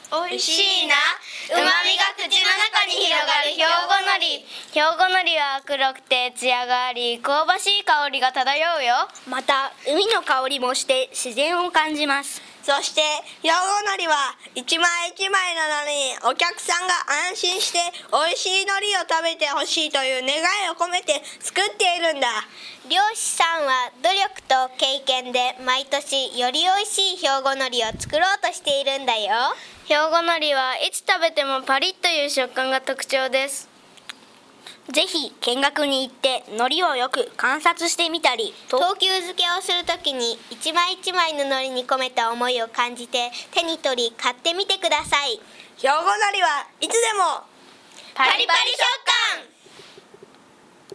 おいしいな。旨味が口の中に広がる兵庫のり。 兵庫のりは黒くてツヤがあり、香ばしい香りが漂うよ。 また海の香りもして自然を感じます。 そして兵庫のりは一枚一枚なのにお客さんが安心して美味しいのりを食べてほしいという願いを込めて作っているんだ。 漁師さんは努力と経験で毎年より美味しい兵庫のりを作ろうとしているんだよ。 兵庫のりはいつ食べてもパリッという食感が特徴です。 ぜひ見学に行って海苔をよく観察してみたり、 等級付けをするときに一枚一枚の海苔に込めた思いを感じて手に取り買ってみてください。 兵庫のりはいつでもパリパリ食感。